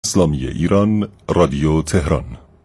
اسلامی ایران، رادیو تهران.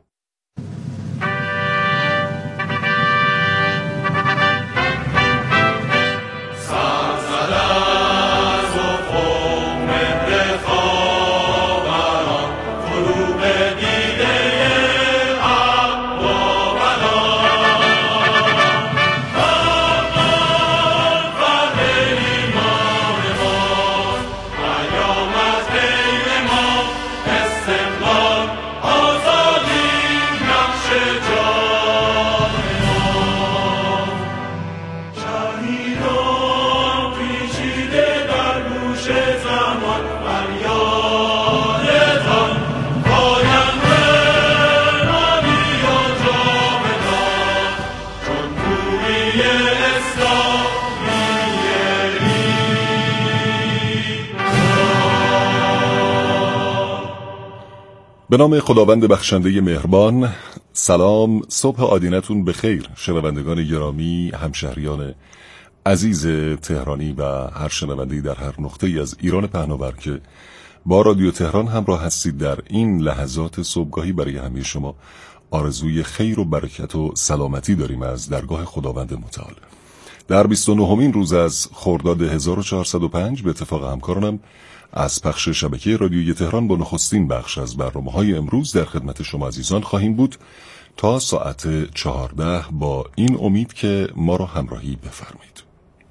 به نام خداوند بخشنده مهربان. سلام، صبح آدینتون بخیر شنوندگان گرامی، همشهریان عزیز تهرانی و هر شنونده‌ای در هر نقطه‌ای از ایران پهناور که با رادیو تهران همراه هستید. در این لحظات صبحگاهی برای همه شما آرزوی خیر و برکت و سلامتی داریم از درگاه خداوند متعال. در 29مین روز از خرداد 1405 به اتفاق همکارانم از پخش شبکه رادیوی تهران با نخستین بخش از برنامه‌های امروز در خدمت شما عزیزان خواهیم بود تا ساعت 14 با این امید که ما را همراهی بفرمایید.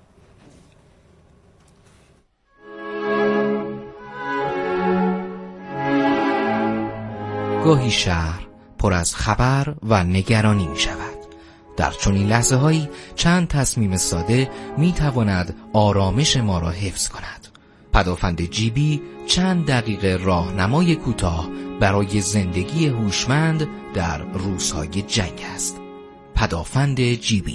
گاهی شهر پر از خبر و نگرانی می شود. در چنین لحظه هایی چند تصمیم ساده می تواند آرامش ما را حفظ کند. پدافند جیبی چند دقیقه راهنمای کوتاه برای زندگی هوشمند در روزهای جنگ است. پدافند جیبی.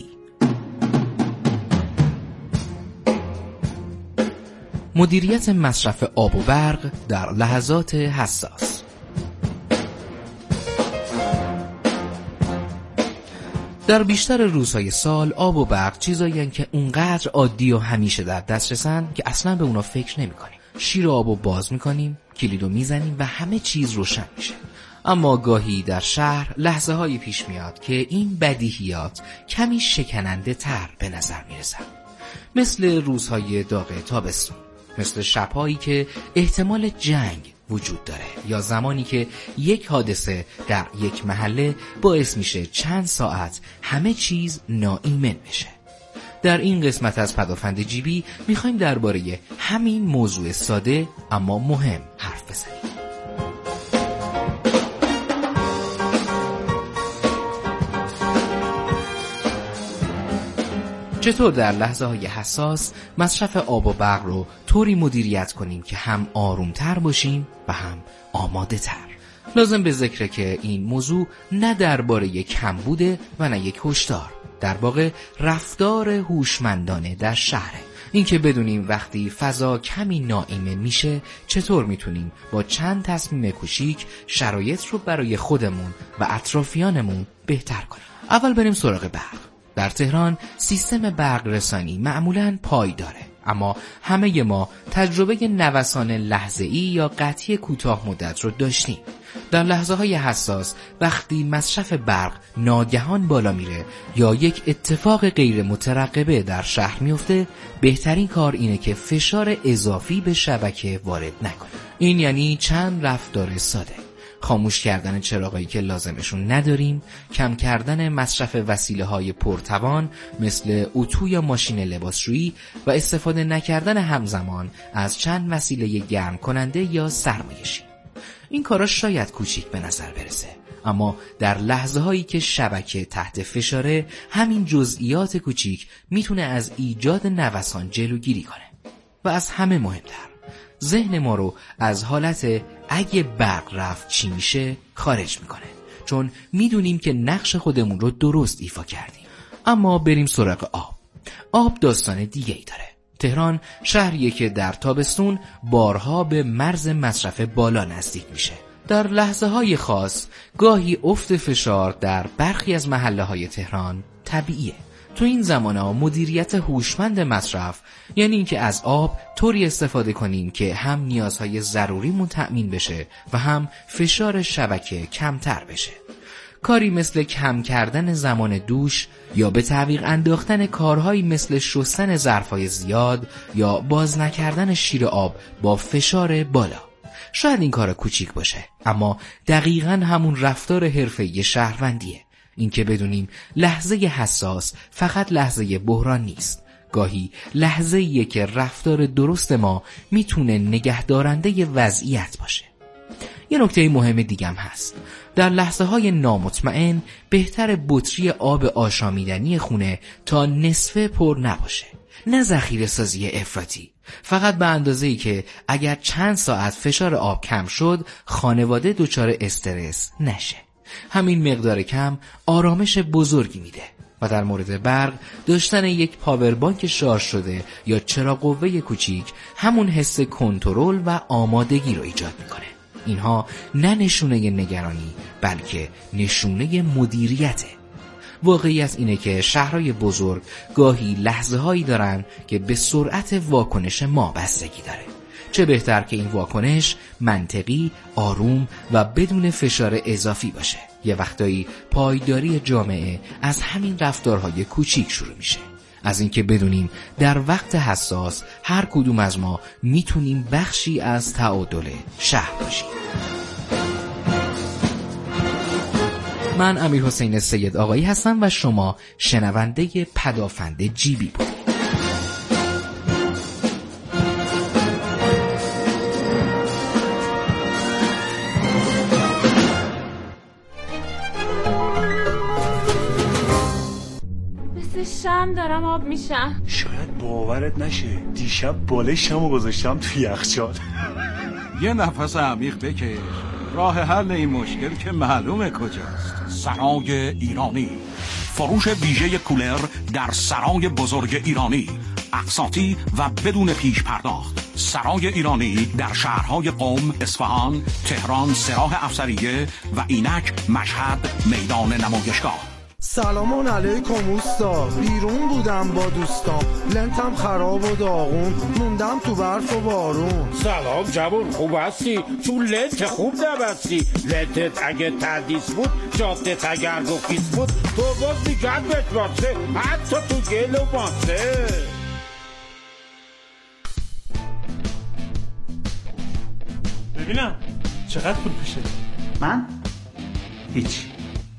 مدیریت مصرف آب و برق در لحظات حساس. در بیشتر روزهای سال آب و برق چیزایین که اونقدر عادی و همیشه در دسترسن که اصلا به اونا فکر نمی کنیم. شیر آبو باز می کنیم، کلیدو می زنیم و همه چیز روشن میشه. اما گاهی در شهر لحظه هایی پیش میاد که این بدیهیات کمی شکننده تر به نظر می رسن. مثل روزهای داغ تابستون، مثل شبهایی که احتمال جنگ وجود داره، یا زمانی که یک حادثه در یک محله باعث میشه چند ساعت همه چیز ناایمن بشه. در این قسمت از پدافند جیبی میخوایم درباره همین موضوع ساده اما مهم حرف بزنیم. چطور در لحظه های حساس مصرف آب و برق رو طوری مدیریت کنیم که هم آرومتر باشیم و هم آماده تر. لازم به ذکره که این موضوع نه درباره یک کمبوده و نه یک هشدار، در واقع رفتار هوشمندانه در شهره. این که بدونیم وقتی فضا کمی ناایمن میشه چطور میتونیم با چند تصمیم کوچیک شرایط رو برای خودمون و اطرافیانمون بهتر کنیم. اول بریم سراغ برق. در تهران سیستم برق رسانی معمولاً پایداره، اما همه ما تجربه نوسان لحظه‌ای یا قطعی کوتاه مدت رو داشتیم. در لحظه‌های حساس وقتی مصرف برق ناگهان بالا میره یا یک اتفاق غیر مترقبه در شهر میفته، بهترین کار اینه که فشار اضافی به شبکه وارد نکنه. این یعنی چند رفتار ساده: خاموش کردن چراغایی که لازمشون نداریم، کم کردن مصرف وسیله‌های پرتوان مثل اتو یا ماشین لباسشویی و استفاده نکردن همزمان از چند وسیله گرم کننده یا سرمایشی. این کارا شاید کوچیک به نظر برسه، اما در لحظه هایی که شبکه تحت فشاره همین جزئیات کوچیک میتونه از ایجاد نوسان جلوگیری کنه. و از همه مهمتر، ذهن ما رو از حالت اگه برق رفت چی میشه خارج میکنه، چون میدونیم که نقش خودمون رو درست ایفا کردیم. اما بریم سراغ آب. آب داستان دیگه ای داره. تهران شهریه که در تابستون بارها به مرز مصرف بالا نزدیک میشه. در لحظه های خاص گاهی افت فشار در برخی از محله های تهران طبیعیه. تو این زمانه مدیریت هوشمند مصرف یعنی اینکه از آب طوری استفاده کنیم که هم نیازهای ضروریمون تأمین بشه و هم فشار شبکه کمتر بشه. کاری مثل کم کردن زمان دوش یا به تعویق انداختن کارهایی مثل شستن ظرفای زیاد یا باز نکردن شیر آب با فشار بالا. شاید این کار کوچیک باشه، اما دقیقاً همون رفتار حرفه‌ای شهروندیه. این که بدونیم لحظه حساس فقط لحظه بحران نیست. گاهی لحظه‌ایه که رفتار درست ما میتونه نگهدارنده وضعیت باشه. یه نکته مهم دیگم هست. در لحظه‌های نامطمئن بهتر بطری آب آشامیدنی خونه تا نصفه پر نباشه. نه ذخیره سازی افراطی، فقط به اندازه‌ای که اگر چند ساعت فشار آب کم شد خانواده دچار استرس نشه. همین مقدار کم آرامش بزرگی میده. و در مورد برق داشتن یک پاوربانک شارژ شده یا چراغ قوه کوچیک همون حس کنترل و آمادگی رو ایجاد میکنه. اینها نه نشونه نگرانی بلکه نشونه مدیریته. واقعیت اینه که شهرهای بزرگ گاهی لحظه هایی دارن که به سرعت واکنش ما بستگی داره. چه بهتر که این واکنش منطقی، آروم و بدون فشار اضافی باشه. یه وقتایی پایداری جامعه از همین رفتارهای کوچیک شروع میشه. از اینکه بدونیم در وقت حساس هر کدوم از ما میتونیم بخشی از تعادل شهر باشیم. من امیرحسین سید آقایی هستم و شما شنونده پدافند جیبی بودید. شم دارم آب میشم. شاید باورت نشه دیشب بالشمو گذاشتم تو یخچال. یه نفس عمیق بکش. راه حل این مشکل که معلومه کجاست. سرای ایرانی، فروش ویژه کولر در سرای بزرگ ایرانی، اقساطی و بدون پیش پرداخت. سرای ایرانی در شهرهای قم، اصفهان، تهران، سراح افسریه و اینک مشهد میدان نمایشگاه. سلام علیکم اوستا، بیرون بودم با دوستام، لنتم خراب و داغون، موندم تو برف و بارون. سلام جوون، خوب هستی؟ چون لنت خوب نبستی. لنتت اگه تردیس بود، جادت اگر رخیص بود، تو باز میگن بتراسه، حتی تو گل و ماسه. ببینم چقدر پول پیشه؟ من؟ هیچی.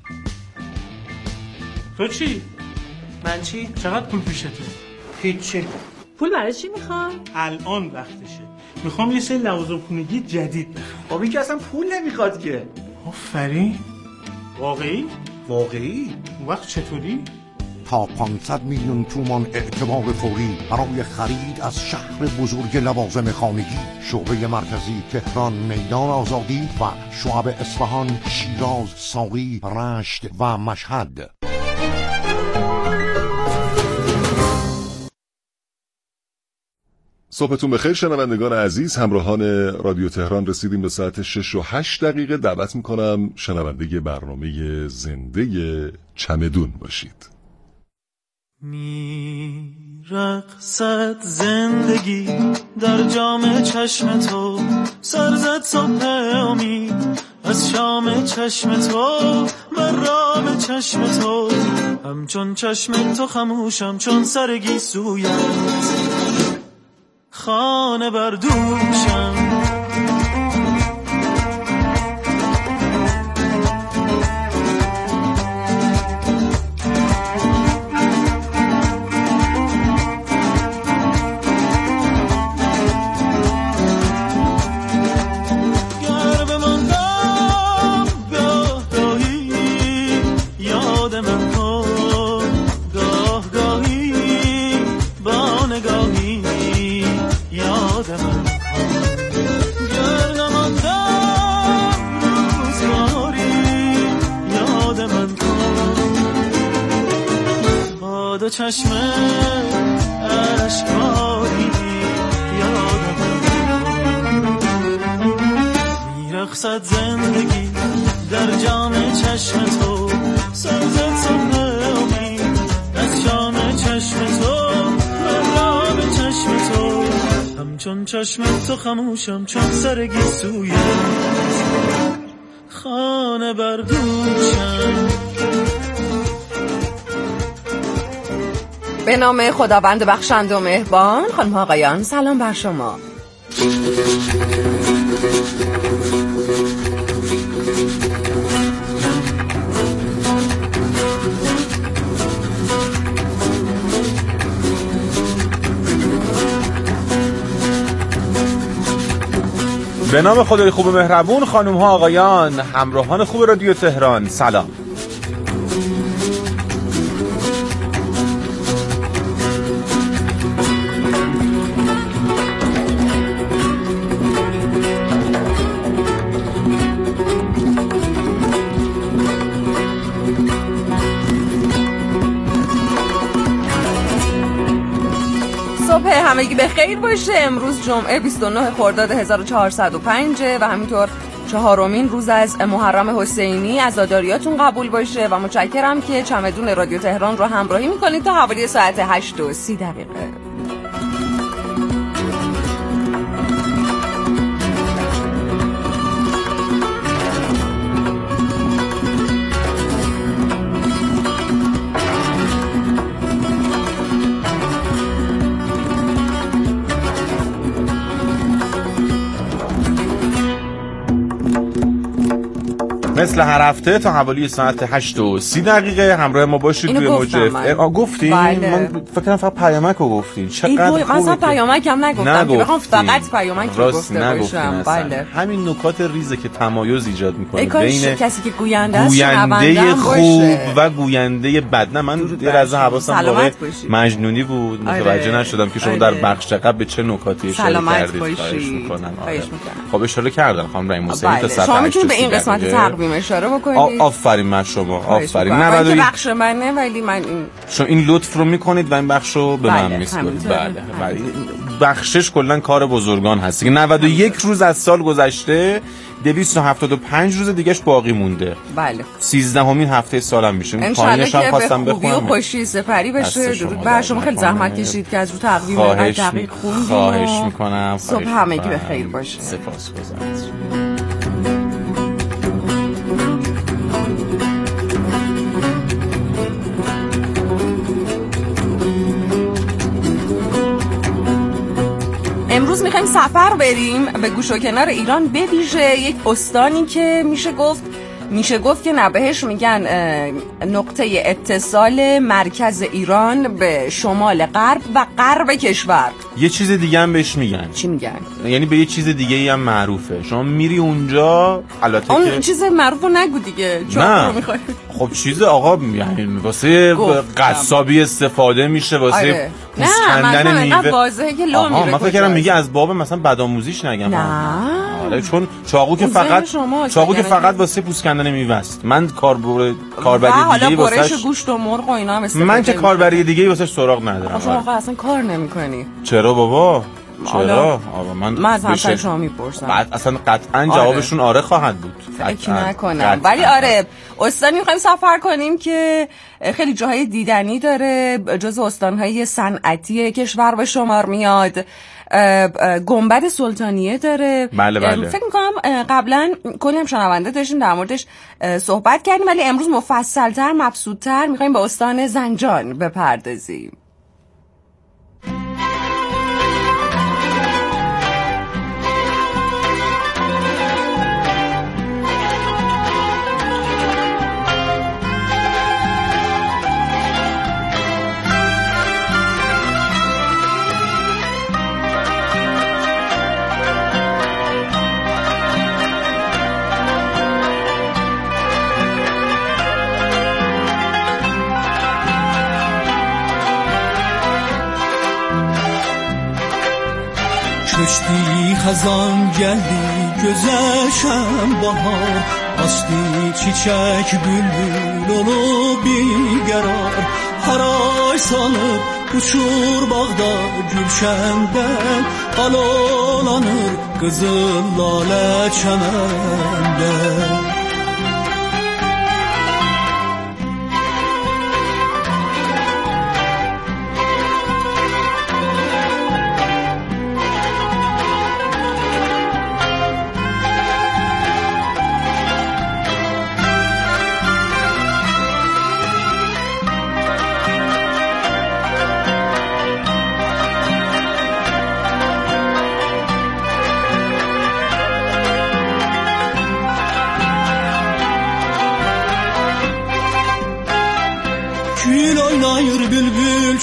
تو چی؟ من چی؟ چقدر پول پیشته؟ هیچی. پول برای چی میخوام؟ الان وقتشه. میخوام یه سری لوازم خونگی جدید بخرم. خب این که اصلا پول نمیخواد که. آفرین. واقعی؟ واقعی؟ اون وقت چطوری؟ تا 500 میلیون تومان اعتبار فوری برای خرید از شهر بزرگ لوازم خانگی. شعبه مرکزی تهران، میدان آزادی و شعب اصفهان، شیراز، ساقی، رشت و مشهد. صبحتون بخیر شنوندگان عزیز. همراهان رادیو تهران رسیدیم به ساعت 6:08. دعوت میکنم شنونده برنامه زنده چمدون باشید. میرقصد زندگی در جام چشم تو، سرزد صبح امید از شام چشم تو، من رام چشم تو، همچون چشم تو خموشم چون سرگی سویت، خانه بردوشم. چشم اشکاری یادم میرقصد زندگی در جام چشم تو، سرزد صبح امید از شام چشم تو محرم چشم تو همچون چشم تو خموشم چون سر گیسوی خانه بردوشم. به نام خداوند بخشنده و مهربان. خانم ها آقایان سلام بر شما. به نام خدای خوب و مهربون. خانم ها آقایان همراهان خوب رادیو تهران سلام. همگی به خیر باشه. امروز جمعه 29 خرداد 1405 و همینطور 4مین روز از محرم حسینی. عزاداریاتون قبول باشه و متشکرم که چمدون رادیو تهران رو همراهی میکنید تا حوالی ساعت 8:30. مثل هر هفته تا حوالی ساعت 8:30 همراه ما باشید توی موج. گفتیم؟ بله. من فکر کنم فقط پیامک رو گفتین. چقدر خوبه. من پیامک هم نگفتم که بخوام فقط پیامک رو گفته باشم. بله. همین نکات ریزه که تمایز ایجاد میکنه بین کسی که گوینده است، گوینده خوب و گوینده بد. نه من یه لحظه حواسم واقعا مجنونی بود، متوجه نشدم که شما در بخش قبل به چه نکاتی اشاره کردید. خواهش میکنم. خب اشاره کردم خانم رحیم حسینی تا ساعت 8:30. شما میتونید به این قسمت تقویم اشاره بکنید. آفرین بر شما. آفرین. من که بخش منه ولی من شما این لطف رو میکنید و این بخش رو به من میسپارید. بله. بخشش کلا کار بزرگان هست که 91 روز از سال گذشته، 275 روز دیگهش باقی مونده. بله. 13مین هفته سالم میشه. پایینش هم خواستم بخونم. خوبی و خوشی سپری بشه. درود بر شما. خیلی زحمت کشید که از رو تقویم دقیق خوندید. خواهش میکنم. صبح همگی به خیر باشه. سپاسگزارم. امروز میخوایم سفر بریم به گوش و کنار ایران، به ویژه یک استانی که میشه گفت که بهش میگن نقطه اتصال مرکز ایران به شمال غرب و غرب کشور. یه چیز دیگه هم بهش میگن. چی میگن؟ یعنی به یه چیز دیگه هم معروفه. شما میری اونجا، البته اون که چیز معروفو نگو دیگه. نه خب چیز آقا یعنی واسه قصابی استفاده میشه، واسه پوسکندن میوه. نه واضحه که لو میره. من فکر کردم میگه از باب مثلا بدآموزیش نگم. نه آره چون چاقو که فقط واسه پوسکندن میوه است. من کاربری دیگه‌ای واسه برش گوشت و مرغ و اینا هم استفاده. من که کاربری دیگه‌ای واسه سراغ ندارم. شما اصلا کار نمی‌کنی. چرا بابا؟ چرا؟ من از همسر شما میپرسم. اصلا قطعا جوابشون آره خواهد بود. فکر نکنم. ولی آره استانی میخوایم سفر کنیم که خیلی جاهای دیدنی داره، جزو استانهای صنعتی کشور به شمار میاد. گنبد سلطانیه داره. بله. فکر میکنم قبلا کلی هم شنونده داشتیم در موردش صحبت کردیم، ولی امروز مفصل‌تر مبسوط‌تر میخوایم به استان زنجان بپردازیم. کشتی خزان geldi güzeşem bahar Asti çiçek bülbül olup bir qarar Haray salıb uçur bağda gülşəndən Alolanır qızıl lalə çəməndə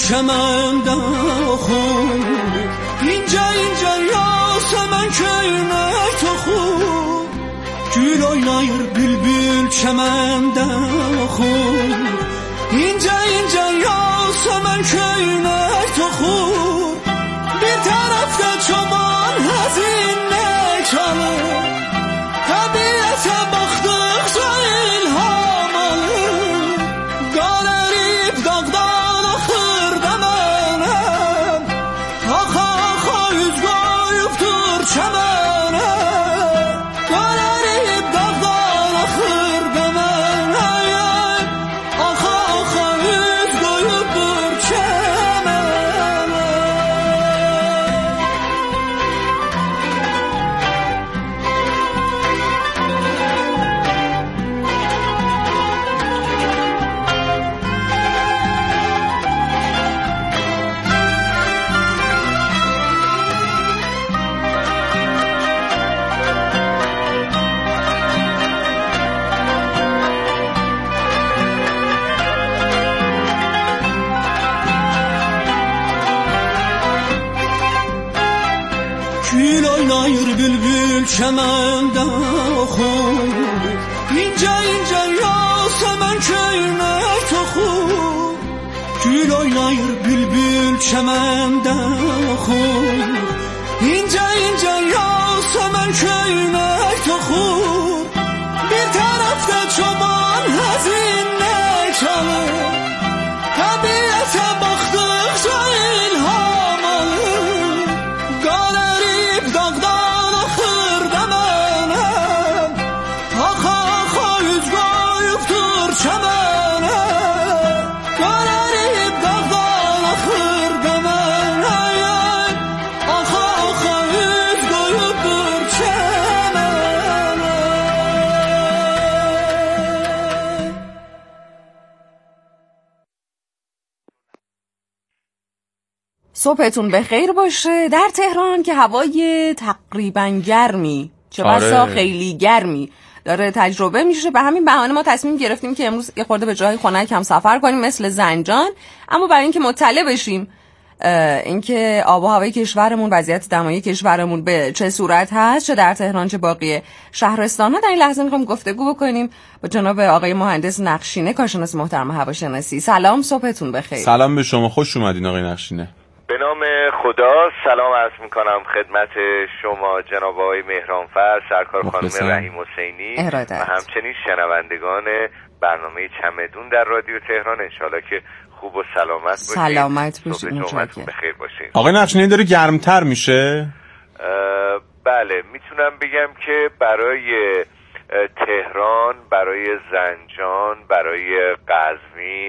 چمن خون اینجا یاسمن کنار تو خون گülای نایر bülbül çemende خون اینجا یاسمن کنار تو خون bir tarafta çoban hazine çalır tabiate baktıkça ilham alır galerip dağdan akır demenem Aka yüz koyuptur çemene galerip dağdan akır demenem Aka yüz koyuptur çemene Gül oynayır bülbül çemende xun İnce yasemen köyüne toxun Gül oynayır bülbül çemende xun İnce yasemen köyüne toxun Bir tarafta çoban hazine çalır Tabiate baktıkça ilham alır Galerip dağdan akır demenem Aka yüz koyuptur çemene Galerip dağdan akır demenem Aka yüz koyuptur çemene صبحتون بخیر باشه. در تهران که هوای تقریبا گرمی چه بسا خیلی گرمی داره تجربه میشه، به همین بهانه ما تصمیم گرفتیم که امروز یه خورده به جای خنک هم سفر کنیم مثل زنجان، اما برای اینکه مطلع بشیم اینکه آب و هوای کشورمون، وضعیت دمایی کشورمون به چه صورت هست، چه در تهران چه باقی شهرستان‌ها، در این لحظه میخوام گفتگو بکنیم با جناب آقای مهندس نقشینه، کارشناس محترم هواشناسی. سلام، صبحتون بخیر. سلام به شما، خوش اومدین آقای نقشینه. به نام خدا سلام عرض میکنم خدمت شما جناب آقای مهرانفر، سرکار خانم رحیم حسینی و همچنین شنوندگان برنامه چمدون در رادیو تهران. انشالله که خوب و سلامت باشید. سلامت باشید، جمعتون بخیر باشید. آقای نقشینی داره گرمتر میشه؟ بله، میتونم بگم که برای تهران، برای زنجان، برای قزوین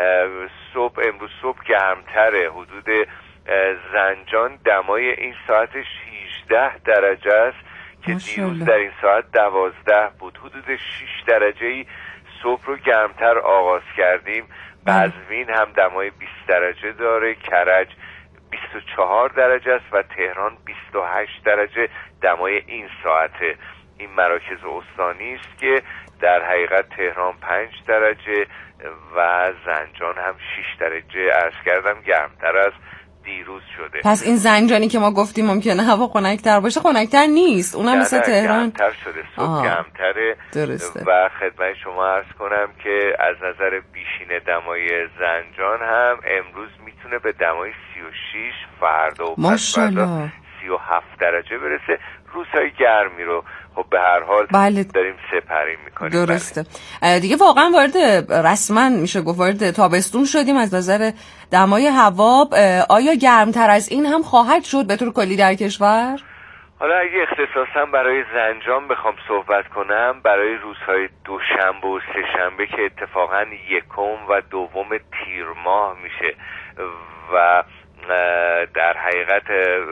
امروز صبح گرمتره. حدود زنجان دمای این ساعتش 18 درجه است که دیروز در این ساعت 12 بود. حدود 6 درجه‌ای صبح رو گرمتر آغاز کردیم. قزوین هم دمای 20 درجه داره، کرج 24 درجه است و تهران 28 درجه دمای این ساعته. این مراکز استانی است که در حقیقت تهران 5 درجه و زنجان هم 6 درجه عرض کردم گرمتر از دیروز شده. پس این زنجانی که ما گفتیم ممکنه هوا خنک‌تر باشه، خنک‌تر نیست، اونم مثل تهران گرمتر شده، صبح گرمتره. درسته. و خدمت شما عرض کنم که از نظر بیشین دمای زنجان هم امروز میتونه به دمای 36 فردا و ماشاءالله 37 درجه برسه. روزهای گرمی رو خب به هر حال داریم سپری میکنیم. درسته. دیگه واقعا رسما میشه گفت وارد تابستون شدیم از نظر دمای هوا. آیا گرمتر از این هم خواهد شد به طور کلی در کشور؟ حالا اگه اختصاصا برای زنجان بخوام صحبت کنم، برای روزهای دوشنبه و سه‌شنبه که اتفاقا 1 و 2 تیر ماه میشه و در حقیقت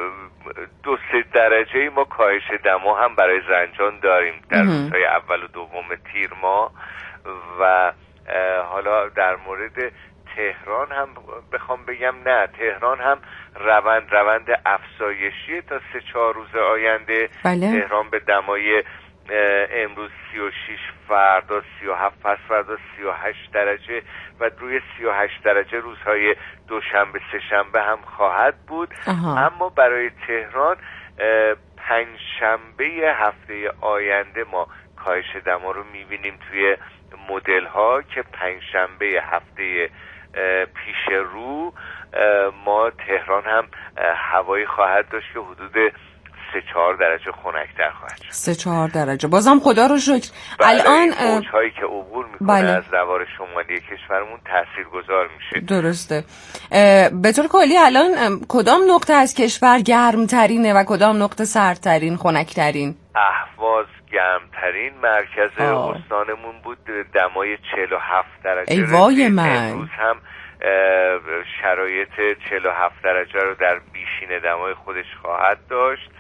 2-3 درجه ما کاهش دما هم برای زنجان داریم در روزهای اول و 2 تیر ماه. و حالا در مورد تهران هم بخوام بگم، نه، تهران هم روند افزایشی تا 3-4 روز آینده. بله. تهران به دمای امروز 36، فردا 37، پس فردا 38 درجه و روی 38 درجه روزهای دوشنبه سه‌شنبه هم خواهد بود. اما برای تهران پنجشنبه هفته آینده ما کاهش دما رو میبینیم توی مدل ها که پنجشنبه هفته پیش رو ما تهران هم هوایی خواهد داشت که حدود 3-4 درجه خنک‌تر خواهد شد. 3-4 درجه بازم خدا رو شکر. الان موج‌هایی که عبور میکنه از دوار شمالی کشورمون تاثیرگذار میشه. درسته. به طور کلی الان کدام نقطه از کشور گرمترینه و کدام نقطه سردترین، خنک‌ترین؟ اهواز گرمترین، مرکز استانمون بود، دمای 47 درجه. ای وای من. امروز هم شرایط 47 درجه رو در بیشین دمای خودش خواهد داشت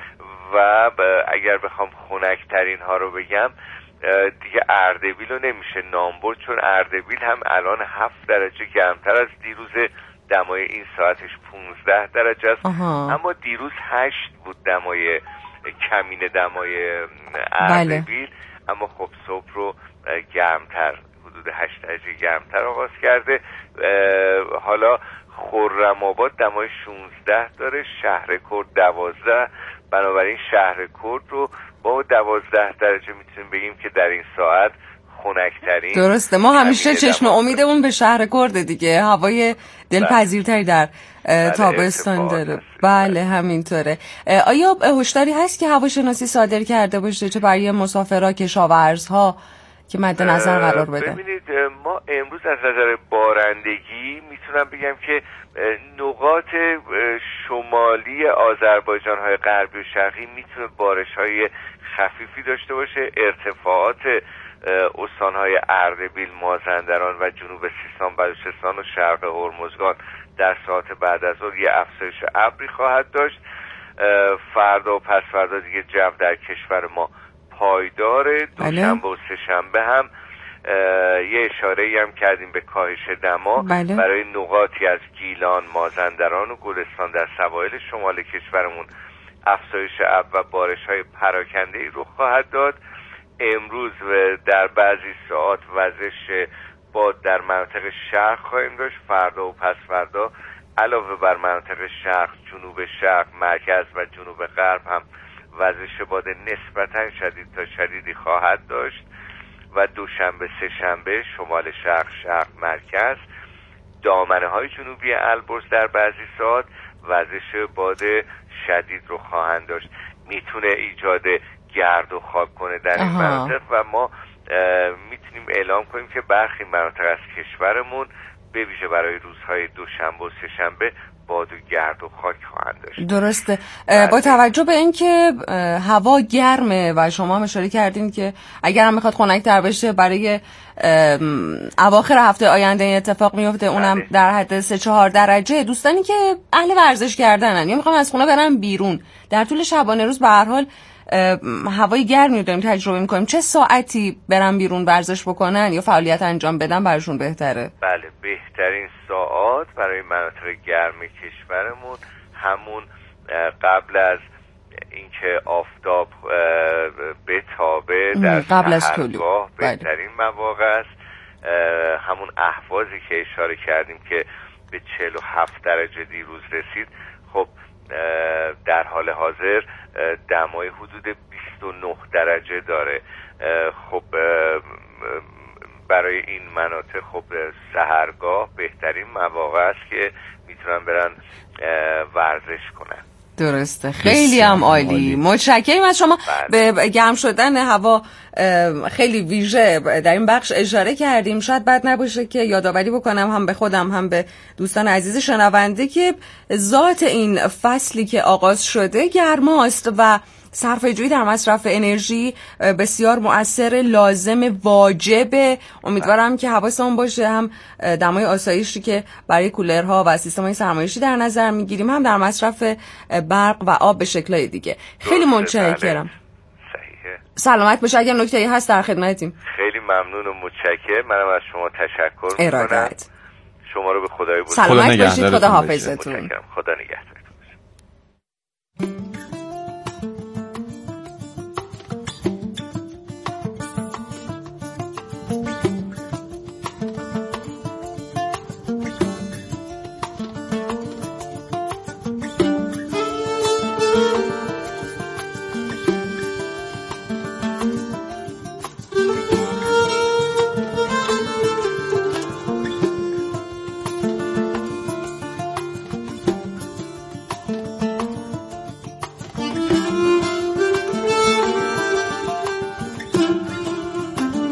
و اگر بخوام خنک‌ترین ها رو بگم دیگه اردبیل رو نمیشه نام برد، چون اردبیل هم الان 7 درجه گرمتر از دیروز، دمای این ساعتش 15 درجه است. اما دیروز 8 بود دمای کمین دمای اردبیل. اما خب صبح رو گرمتر، حدود 8 درجه گرمتر آغاز کرده. حالا خرم‌آباد دمای 16 داره، شهرکرد 12. بنابراین شهرکرد رو با 12 درجه میتونیم بگیم که در این ساعت خنک‌ترین. درسته، ما همیشه چشم امیدمون به شهرکرد دیگه، هوای دلپذیرتری در تابستان داره. بله همینطوره. آیا هشداری هست که هواشناسی صادر کرده باشه چه برای مسافرها، کشاورزها که مد نظر قرار بده؟ ببینید ما امروز از نظر بارندگی میتونم بگم که نقاط شمالی آذربایجان های غربی و شرقی میتونه بارش های خفیفی داشته باشه. ارتفاعات استانهای اردبیل، مازندران و جنوب سیستان، بلوچستان و شرق هرمزگان در ساعات بعد از ظهر یه افزایش ابری خواهد داشت. فردا و پس فردا دیگه جو در کشور ما پایداره. دوشنبه و سه‌شنبه هم یه اشاره‌ای هم کردیم به کاهش دما. برای نقاطی از گیلان، مازندران و گلستان در سواحل شمال کشورمون افزایش ابر و بارش‌های پراکنده‌ای رخ خواهد داد. امروز در بعضی ساعات وزش باد در مناطق شرق خواهیم داشت. فردا و پس فردا علاوه بر مناطق شرق، جنوب شرق، مرکز و جنوب غرب هم وزش باد نسبتاً شدید تا شدیدی خواهد داشت و دوشنبه سه‌شنبه شمال شرق، شرق مرکز، دامنه های جنوبی البرز در بعضی ساعات وزش باد شدید رو خواهند داشت. میتونه ایجاد گرد و خاک کنه در این مناطق و ما میتونیم اعلام کنیم که برخی مناطق از کشورمون به ویژه برای روزهای دوشنبه و سه‌شنبه باد و گرد و خاک خواهند داشت. درسته. با توجه به اینکه هوا گرمه و شما هم اشاره کردین که اگر هم میخواد خنک‌تر بشه برای اواخر هفته آینده این اتفاق میفته، اونم در حد 3-4 درجه، دوستانی که اهل ورزش کردنن یا میخوان از خونه برن بیرون در طول شبانه روز به هر حال هوای گرمی رو داریم تجربه میکنیم، چه ساعتی برن بیرون ورزش بکنن یا فعالیت انجام بدن براشون بهتره؟ بله، بهترین ساعات برای مناطق گرم کشورمون همون قبل از اینکه آفتاب بتابه در قبل از طلوع بهترین مواقع است. همون اهوازی که اشاره کردیم که به 47 درجه دیروز رسید، خب در حال حاضر دمای حدود 29 درجه داره. خب برای این مناطق خب سحرگاه بهترین مواقع است که میتونن برن ورزش کنن. درسته، خیلی هم عالی. متشکرم از شما. به گرم شدن هوا خیلی ویژه در این بخش اشاره کردیم. شاید بد نباشه که یادآوری بکنم هم به خودم هم به دوستان عزیز شنونده که ذات این فصلی که آغاز شده گرماست و صرفه‌جویی در مصرف انرژی بسیار مؤثر، لازم، واجبه. امیدوارم که حواسمون باشه هم دمای آسایشی که برای کولرها و سیستم‌های سرمایشی در نظر میگیریم، هم در مصرف برق و آب به شکل‌های دیگه. خیلی متشکرم. سلامت باشه. اگر نکته‌ای هست در خدمتیم. خیلی ممنون و متشکرم. منم از شما تشکر می‌کنم. شما رو به خدای بزرگ سلامت باشید. خدا حافظتون. خدا نگهدار.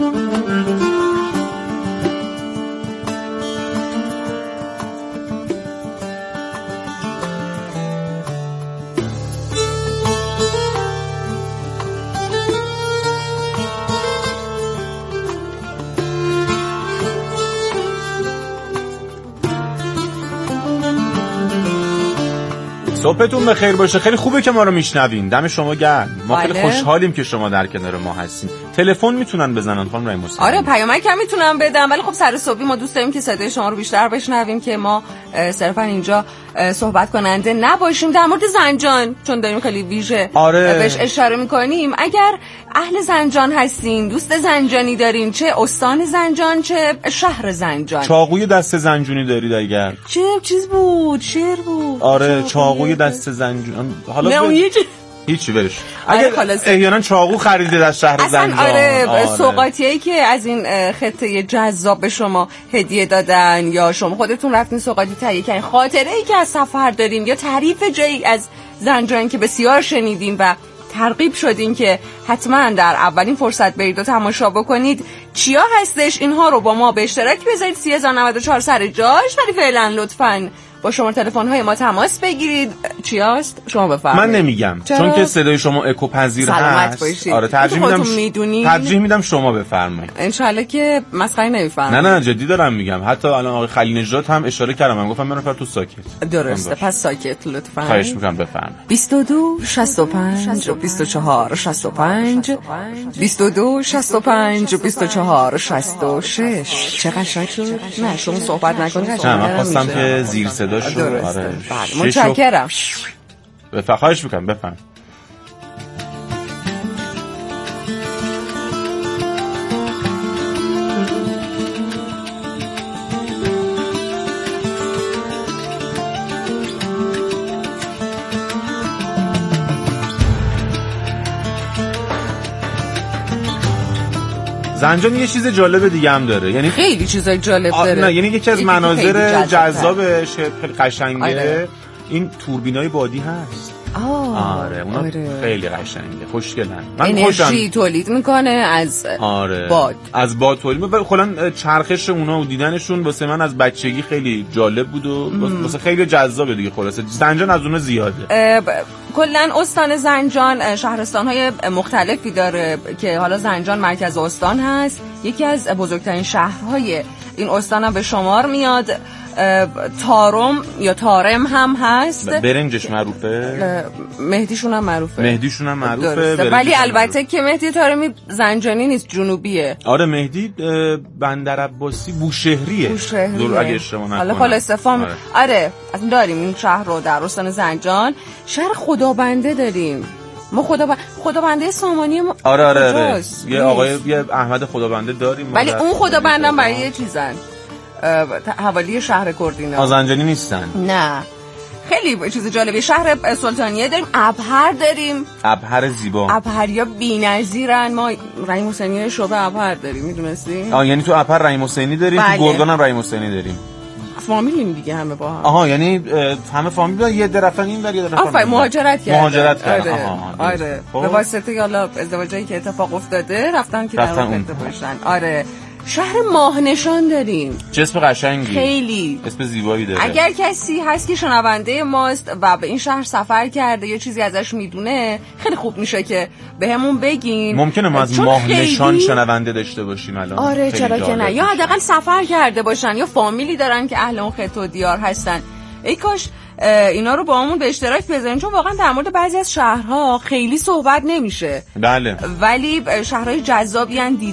صبحتون بخیر باشه. خیلی خوبه که ما رو میشنوین. دم شما گرم. ما خیلی خوشحالیم که شما در کنار ما هستین. تلفن میتونن بزنن خانم رحیم حسینی؟ آره پیامک هم میتونن بدم، ولی خب سر صبحی ما دوست داریم که صدای شما رو بیشتر بشنویم که ما صرفا اینجا صحبت کننده نباشیم. در مورد زنجان چون داریم خیلی ویژه بهش اشاره میکنیم، اگر اهل زنجان هستین، دوست زنجانی دارین، چه استان زنجان چه شهر زنجان، چاقوی دست زنجونی دارید اگر چه چیز بود شعر بود. آره چاقوی دست زنجان. حالا هیچی برش اگه احیانا چاقو خریدید از شهر زنجان. آره سوغاتیایی که از این خطه جذاب به شما هدیه دادن یا شما خودتون رفتین سوغاتی تهیه کردین، خاطره ای که از سفر دارین یا تعریف جایی از زنجان که بسیار شنیدین و ترغیب شدین که حتما در اولین فرصت برید و تماشا بکنید، چیا هستش؟ اینها رو با ما به اشتراک بذارید. 3094 سر جاش، ولی فعلا لطفاً با شما تلفن های ما تماس بگیرید. چیاست؟ شما بفرمایید. من نمیگم چون که صدای شما اکو پذیر هست. آره ترجیح میدم شما بفرمایید. ان شاءالله که مسخره نمیفرمایید. نه جدی دارم میگم. حتی الان آقای خلیل نژاد هم اشاره کردم، من گفتم من تو ساکت. درسته پس ساکت لطفا. خواهش میکنم بفرمایید. 22 65 24 65 22 65 24 66. چه قشنگ شد. نه شما صحبت نکنید. نه من خواستم که زیر صدا شد. آره متشکرم. خواهش میکنم بفرمایید. زنجان یه چیز جالب دیگه هم داره، یعنی خیلی چیزای جالب داره. نه یعنی یکی از مناظر جذابش خیلی قشنگه. این توربینای بادی هست. آره اونا خیلی قشنگه، خوشگلن. من انرژی تولید میکنه از باد. از باد تولید میکنه. کلا چرخش اونا و دیدنشون واسه من از بچگی خیلی جالب بود و واسه خیلی جذابه دیگه. خلاصه زنجان از اونها زیاده. کلا استان زنجان شهرستان‌های مختلفی داره که حالا زنجان مرکز استان هست. یکی از بزرگترین شهرهای این استان هم به شمار میاد. تارم یا تارم هم هست. برنجش معروفه. مهدیشون هم معروفه. ولی البته که مهدی تارمی زنجانی نیست، جنوبیه. آره مهدی بندر عباسی بوشهریه. اگه اشتباه نکنم. حالا استفهام. آره اصلا داریم این شهر رو در استان زنجان. شهر خدابنده داریم. ما خدابنده سامانی ما. آره یه احمد خدابنده داریم، ولی اون خدابنده هم برای یه چیزن حوالی شهر کردینا. زنجانی نیستن. نه خیلی چیز جالبی. شهر سلطانیه داریم، ابهر داریم، ابهر زیبا. ابهریا بی‌نظیرن. ما رحیم حسینی شعبه ابهر داریم، میدونستی؟ یعنی تو ابهر رحیم حسینی داریم. تو گردان هم رحیم حسینی داریم. فامیلیم دیگه همه با هم. یعنی همه فامیل یه درفتن این ور یه درفتن مهاجرت کردن. آره به واسطه حالا ازدواجی که اتفاق افتاده رفتن که در خدمت باشن. آره شهر ماه نشان داریم. چه اسم قشنگی، خیلی اسم زیبایی داره. اگر کسی هست که شنونده ماست و به این شهر سفر کرده یا چیزی ازش میدونه، خیلی خوب میشه که بهمون بگین. ممکنه ما از ماه نشان شنونده داشته باشیم الان. آره چرا که نه، یا حداقل سفر کرده باشن یا فامیلی دارن که اهل اون خط و دیار هستن. ای کاش اینا رو با همون به اشتراک بذارین، چون واقعا در مورد بعضی از شهرها خیلی صحبت نمیشه. بله. ولی شهرهای جذابی ان